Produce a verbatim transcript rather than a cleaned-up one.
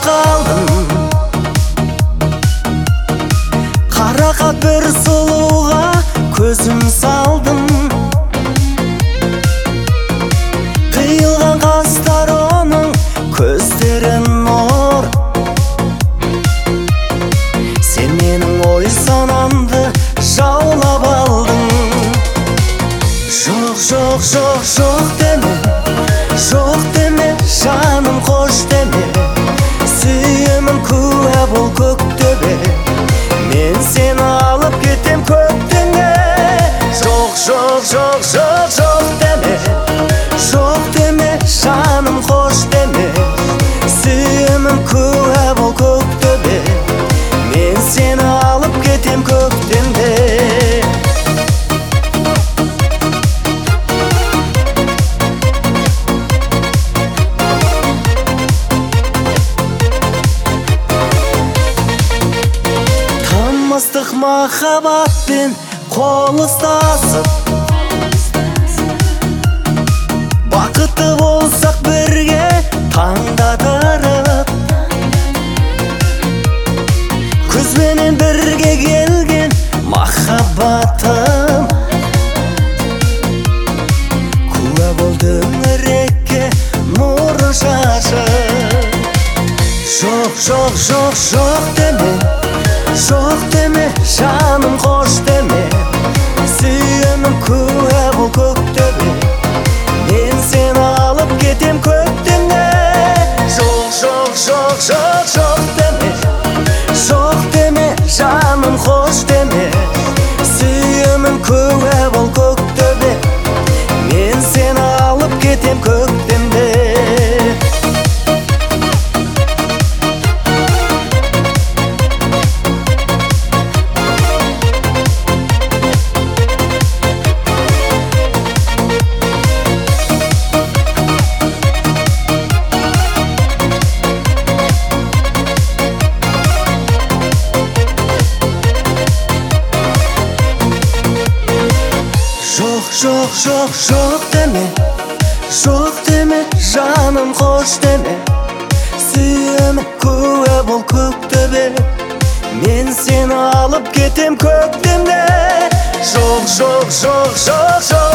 қалдым. Қарақат бір сұлуға көзім салдым. Қиылған қастар оның көздерін нұр. Сен менің ой санамды жаулап алдың. Жоқ, жоқ, жоқ, жоқ деме, жоқ деме, жаным қош деме. Сүйемін куә бол көктөбе, мен сені алып кетем көктемге. Жоқ, жоқ, жоқ, жоқ, жоқ деме, жоқ деме, жаным қош деме. Сүйемін куә бол көктөбе, мен сені алып кетем көктемде. Ыстық махаббатпен қол ұстасып, бақытты болсақ бірге таңдатырып, күзбенен бірге келген махаббатым, куә болдым үрекке нұр шашып. Жоқ, жоқ, жоқ, жоқ деме, жоқ деме, жаным қош деме. Сүйемін куә бол көктөбе, мен сені алып кетем көктемге. Жоқ, жоқ, жоқ, жоқ, жоқ деме, жоқ деме, жаным қош деме. Сүйемін куә бол көктөбе, мен сені алып кетем көктемде. Жоқ, жоқ, жоқ деме, жоқ деме, жаным қош деме. Сүйемін куә бол көктөбе, мен сені алып кетем көктемде. Жоқ, жоқ, жоқ, жоқ, жоқ